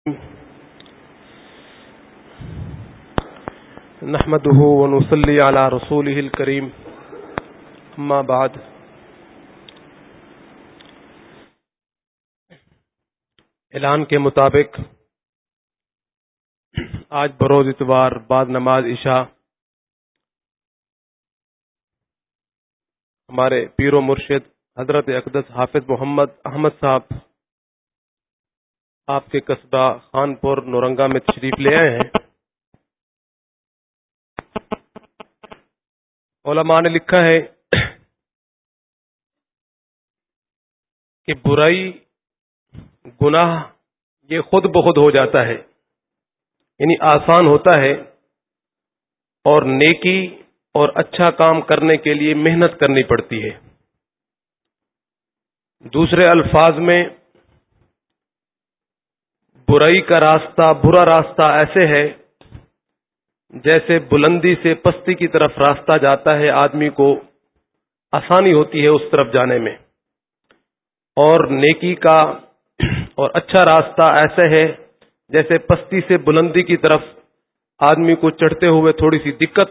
نحمده ونصلي على رسوله الكريم اما بعد اعلان کے مطابق آج بروز اتوار بعد نماز عشاء ہمارے پیر و مرشد حضرت اقدس حافظ محمد احمد صاحب آپ کے قصبہ خانپور نورنگا میں تشریف لے آئے ہیں۔ علماء نے لکھا ہے کہ برائی گناہ یہ خود بخود ہو جاتا ہے، یعنی آسان ہوتا ہے، اور نیکی اور اچھا کام کرنے کے لیے محنت کرنی پڑتی ہے۔ دوسرے الفاظ میں برائی کا راستہ، برا راستہ ایسے ہے جیسے بلندی سے پستی کی طرف راستہ جاتا ہے، آدمی کو آسانی ہوتی ہے اس طرف جانے میں، اور نیکی کا اور اچھا راستہ ایسا ہے جیسے پستی سے بلندی کی طرف آدمی کو چڑھتے ہوئے تھوڑی سی دقت